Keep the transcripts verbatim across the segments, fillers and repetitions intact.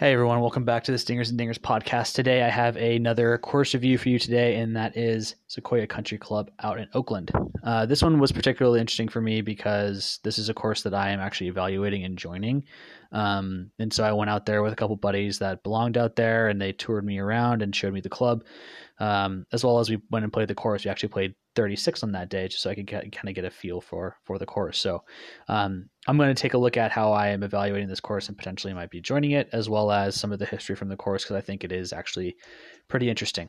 Hey everyone, welcome back to the Stingers and Dingers podcast. Today I have another course review for you today, and that is Sequoia Country Club out in Oakland. Uh, this one was particularly interesting for me because this is a course that I am actually evaluating and joining. Um, and so I went out there with a couple buddies that belonged out there, and they toured me around and showed me the club. Um, as well as we went and played the course. We actually played thirty-six on that day just so I could get, kind of get a feel for, for the course. So um, I'm going to take a look at how I am evaluating this course and potentially might be joining it, as well as some of the history from the course, because I think it is actually pretty interesting.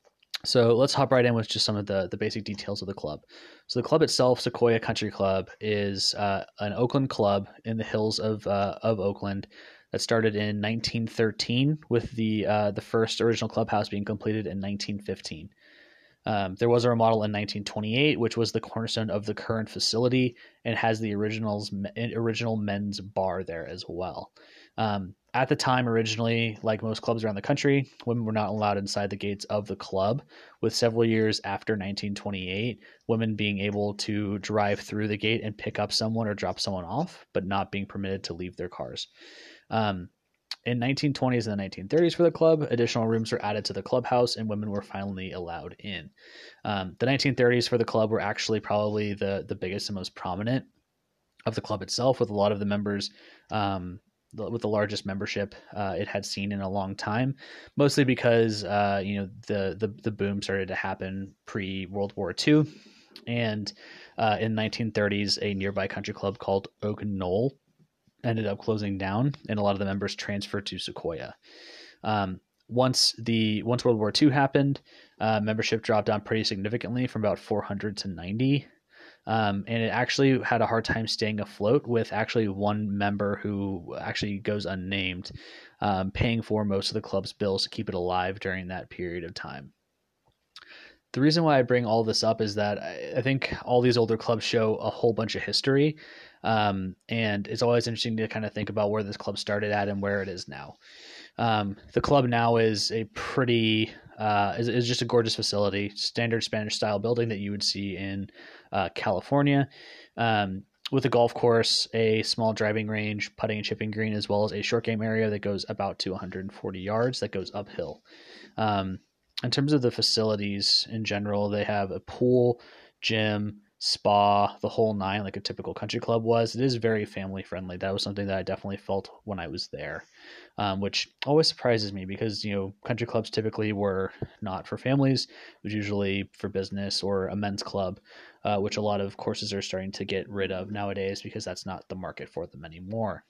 So let's hop right in with just some of the, the basic details of the club. So the club itself, Sequoia Country Club, is uh, an Oakland club in the hills of uh, of Oakland that started in nineteen thirteen, with the uh, the first original clubhouse being completed in nineteen fifteen. Um, there was a remodel in nineteen twenty-eight, which was the cornerstone of the current facility, and has the originals original men's bar there as well. Um, at the time, originally, like most clubs around the country, women were not allowed inside the gates of the club, with several years after nineteen twenty-eight, women being able to drive through the gate and pick up someone or drop someone off, but not being permitted to leave their cars. Um, in nineteen twenties and the nineteen thirties for the club, additional rooms were added to the clubhouse and women were finally allowed in. Um, the nineteen thirties for the club were actually probably the, the biggest and most prominent of the club itself, with a lot of the members, um, the, with the largest membership uh, it had seen in a long time, mostly because uh, you know the, the the boom started to happen pre-World War Two. And uh, in the nineteen thirties, a nearby country club called Oak Knoll ended up closing down, and a lot of the members transferred to Sequoia. Um, once the once World War Two happened, uh, membership dropped down pretty significantly from about four hundred to ninety, um, and it actually had a hard time staying afloat, with actually one member who actually goes unnamed, um, paying for most of the club's bills to keep it alive during that period of time. The reason why I bring all this up is that I think all these older clubs show a whole bunch of history, um, and it's always interesting to kind of think about where this club started at and where it is now. Um, the club now is a pretty, uh, is, is just a gorgeous facility, standard Spanish style building that you would see in uh, California, um, with a golf course, a small driving range, putting and chipping green, as well as a short game area that goes about to one hundred forty yards that goes uphill. Um, In terms of the facilities in general, they have a pool, gym, spa, the whole nine, like a typical country club was. It is very family friendly. That was something that I definitely felt when I was there, um, which always surprises me because, you know, country clubs typically were not for families. It was usually for business or a men's club, uh, which a lot of courses are starting to get rid of nowadays because that's not the market for them anymore.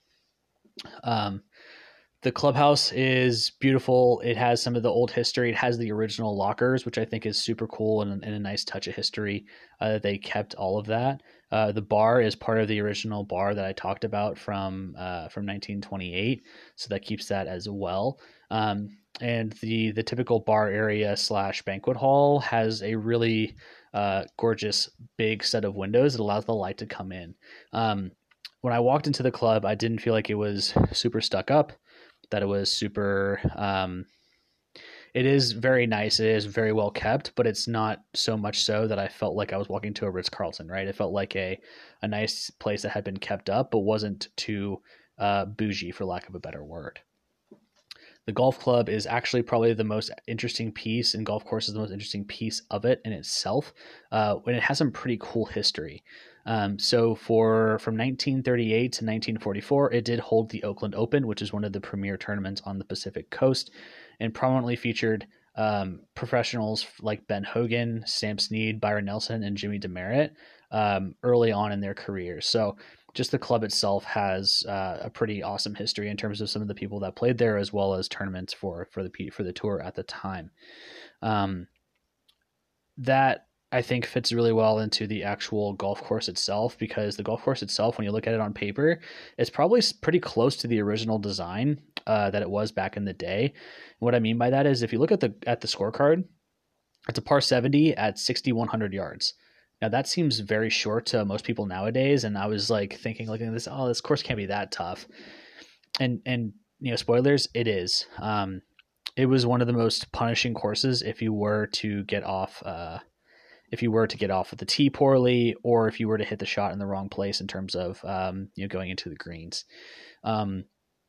Um, The clubhouse is beautiful. It has some of the old history. It has the original lockers, which I think is super cool and, and a nice touch of history. Uh, they kept all of that. Uh, the bar is part of the original bar that I talked about from uh, from nineteen twenty-eight, so that keeps that as well. Um, and the the typical bar area slash banquet hall has a really uh, gorgeous big set of windows that allows the light to come in. Um, when I walked into the club, I didn't feel like it was super stuck up, that it was super, um, it is very nice. It is very well kept, but it's not so much so that I felt like I was walking to a Ritz-Carlton, right? It felt like a, a nice place that had been kept up, but wasn't too uh, bougie, for lack of a better word. The golf club is actually probably the most interesting piece, and golf course is the most interesting piece of it in itself. Uh, and it has some pretty cool history. Um, so for from nineteen thirty-eight to nineteen forty-four, it did hold the Oakland Open, which is one of the premier tournaments on the Pacific Coast, and prominently featured um, professionals like Ben Hogan, Sam Snead, Byron Nelson, and Jimmy Demaret um, early on in their careers. So just the club itself has uh, a pretty awesome history in terms of some of the people that played there, as well as tournaments for for the for the tour at the time. Um, that I think fits really well into the actual golf course itself, because the golf course itself, when you look at it on paper, it's probably pretty close to the original design uh, that it was back in the day. And what I mean by that is, if you look at the at the scorecard, it's a par seventy at sixty-one hundred yards. Now that seems very short to most people nowadays, and I was like thinking, looking at this, oh, this course can't be that tough. And and you know, spoilers, it is. Um, it was one of the most punishing courses if you were to get off. Uh, if you were to get off of the tee poorly, or if you were to hit the shot in the wrong place in terms of um, you know, going into the greens. Um,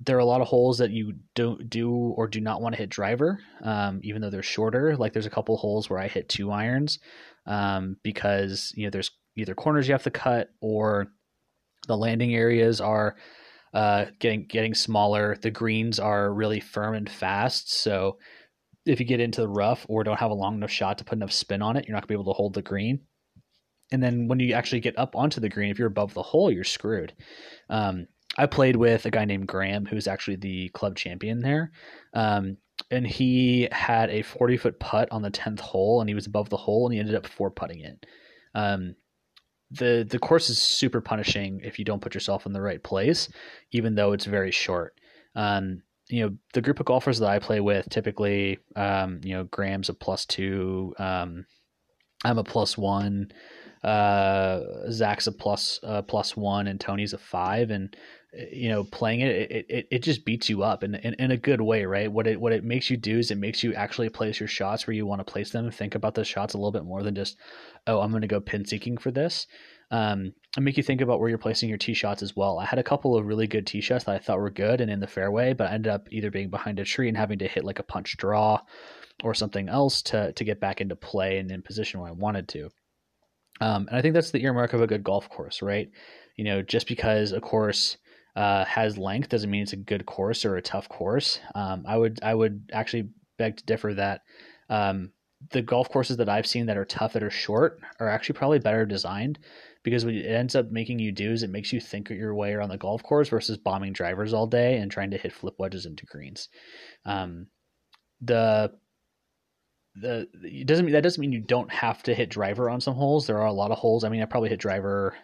there are a lot of holes that you don't do or do not want to hit driver, um, even though they're shorter. Like there's a couple holes where I hit two irons um, because you know there's either corners you have to cut or the landing areas are uh, getting getting smaller. The greens are really firm and fast, so if you get into the rough or don't have a long enough shot to put enough spin on it, you're not gonna be able to hold the green. And then when you actually get up onto the green, if you're above the hole, you're screwed. Um, I played with a guy named Graham, who's actually the club champion there. Um, and he had a forty foot putt on the tenth hole, and he was above the hole, and he ended up four putting it. Um, the the course is super punishing if you don't put yourself in the right place, even though it's very short. Um, you know, the group of golfers that I play with, typically, um, you know, Graham's a plus two, um, I'm a plus one, uh, Zach's a plus uh, plus one, and Tony's a five, and you know, playing it, it it, it just beats you up in, in in a good way, right? What it what it makes you do is it makes you actually place your shots where you want to place them. Think about the shots a little bit more than just, oh, I'm going to go pin seeking for this. Um, and make you think about where you're placing your tee shots as well. I had a couple of really good tee shots that I thought were good and in the fairway, but I ended up either being behind a tree and having to hit like a punch draw or something else to to get back into play and in position where I wanted to. Um, and I think that's the earmark of a good golf course, right? You know, just because a course uh, has length doesn't mean it's a good course or a tough course. Um, I would I would actually beg to differ that um, the golf courses that I've seen that are tough that are short are actually probably better designed, because what it ends up making you do is it makes you think your way around the golf course versus bombing drivers all day and trying to hit flip wedges into greens. Um, the the it doesn't that doesn't mean you don't have to hit driver on some holes. There are a lot of holes. I mean, I probably hit driver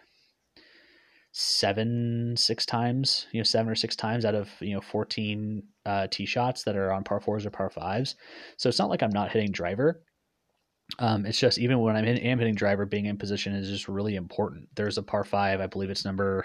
seven, six times, you know, seven or six times out of, you know, fourteen uh, tee shots that are on par fours or par fives. So it's not like I'm not hitting driver. Um, it's just even when I'm in, am hitting driver, being in position is just really important. There's a par five, I believe it's number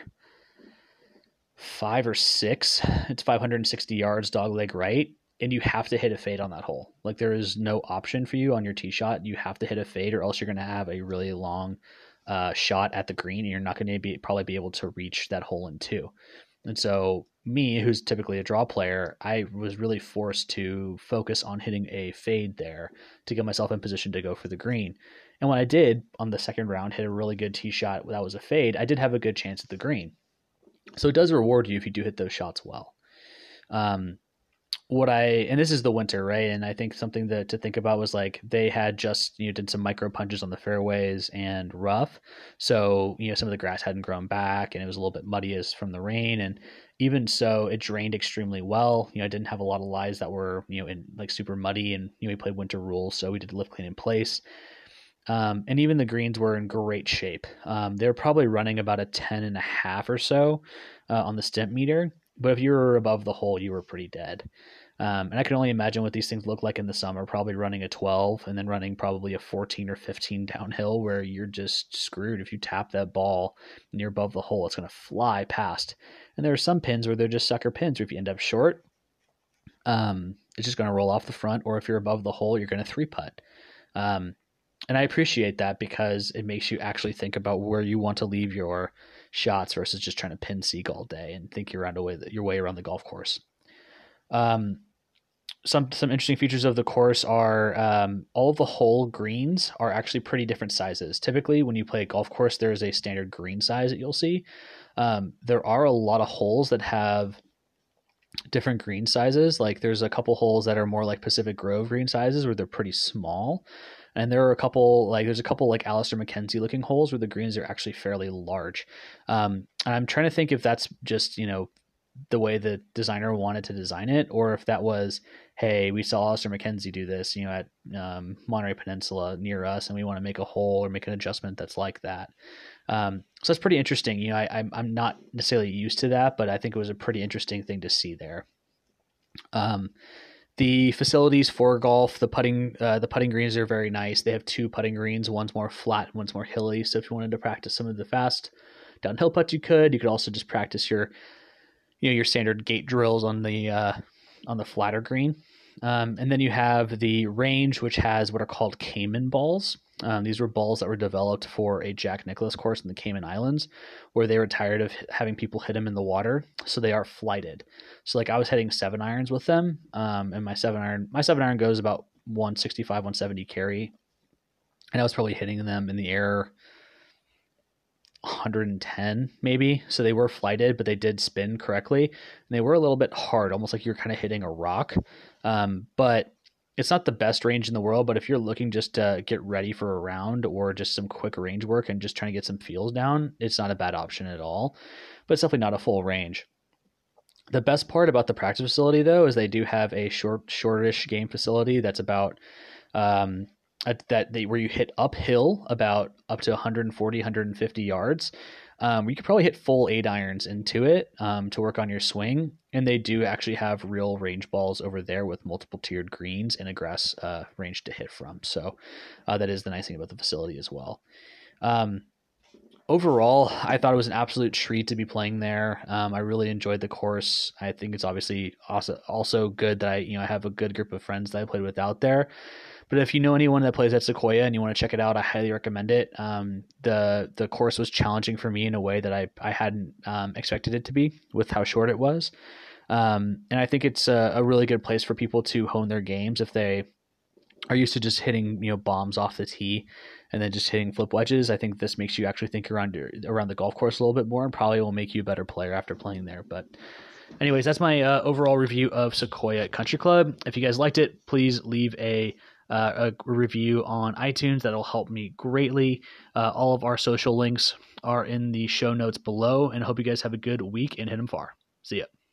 five or six. It's five hundred sixty yards, dog leg right, and you have to hit a fade on that hole. Like there is no option for you on your tee shot. You have to hit a fade, or else you're going to have a really long uh, shot at the green, and you're not going to be probably be able to reach that hole in two. And so me, who's typically a draw player, I was really forced to focus on hitting a fade there to get myself in position to go for the green. And when I did on the second round hit a really good tee shot that was a fade, I did have a good chance at the green. So it does reward you if you do hit those shots well. Um, what I, and this is the winter, right? And I think something that to think about was like they had just, you know, did some micro punches on the fairways and rough. So, you know, some of the grass hadn't grown back and it was a little bit muddy as from the rain. And even so, it drained extremely well. You know, I didn't have a lot of lies that were, you know, in like super muddy, and, you know, we played winter rules. So we did lift clean in place. Um, and even the greens were in great shape. Um, they're probably running about a ten and a half or so uh, on the stimp meter. But if you were above the hole, you were pretty dead. Um, and I can only imagine what these things look like in the summer, probably running a twelve and then running probably a fourteen or fifteen downhill, where you're just screwed. If you tap that ball and you're above the hole, it's going to fly past. And there are some pins where they're just sucker pins, or if you end up short, um, it's just going to roll off the front. Or if you're above the hole, you're going to three putt. Um, and I appreciate that because it makes you actually think about where you want to leave your shots versus just trying to pin seek all day and think your, around way, your way around the golf course. Um, some some interesting features of the course are um, all the hole greens are actually pretty different sizes. Typically, when you play a golf course, there is a standard green size that you'll see. Um, there are a lot of holes that have different green sizes. Like there's a couple holes that are more like Pacific Grove green sizes where they're pretty small. And there are a couple, like there's a couple like Alistair McKenzie looking holes where the greens are actually fairly large. Um, and I'm trying to think if that's just, you know, the way the designer wanted to design it, or if that was, hey, we saw Alistair McKenzie do this, you know, at um, Monterey Peninsula near us, and we want to make a hole or make an adjustment that's like that. Um, so that's pretty interesting. You know, I, I'm I'm not necessarily used to that, but I think it was a pretty interesting thing to see there. Um, the facilities for golf, the putting, uh, the putting greens are very nice. They have two putting greens. One's more flat, one's more hilly. So if you wanted to practice some of the fast downhill putts, you could. You could also just practice your, you know, your standard gate drills on the uh, on the flatter green. Um, and then you have the range, which has what are called Cayman balls. Um, these were balls that were developed for a Jack Nicklaus course in the Cayman Islands, where they were tired of having people hit them in the water, so they are flighted. So like I was hitting seven irons with them, um, and my seven iron my seven iron goes about one sixty-five, one seventy carry, and I was probably hitting them in the air one hundred ten maybe. So they were flighted, but they did spin correctly, and they were a little bit hard, almost like you're kind of hitting a rock. Um, but it's not the best range in the world, but if you're looking just to get ready for a round or just some quick range work and just trying to get some feels down, it's not a bad option at all, but it's definitely not a full range. The best part about the practice facility, though, is they do have a short, shortish game facility that's about um, a, that they, where you hit uphill about up to one forty, one fifty yards. Um, you could probably hit full eight irons into it um, to work on your swing. And they do actually have real range balls over there with multiple tiered greens and a grass uh, range to hit from. So uh, that is the nice thing about the facility as well. Um, overall, I thought it was an absolute treat to be playing there. Um, I really enjoyed the course. I think it's obviously also also good that I you know I have a good group of friends that I played with out there. But if you know anyone that plays at Sequoia and you want to check it out, I highly recommend it. Um, the the course was challenging for me in a way that I, I hadn't um, expected it to be with how short it was. Um, and I think it's a, a really good place for people to hone their games if they are used to just hitting you know bombs off the tee and then just hitting flip wedges. I think this makes you actually think around your, around the golf course a little bit more and probably will make you a better player after playing there. But anyways, that's my uh, overall review of Sequoia Country Club. If you guys liked it, please leave a Uh, a review on iTunes. That'll help me greatly. Uh, all of our social links are in the show notes below, and I hope you guys have a good week and hit them far. See ya.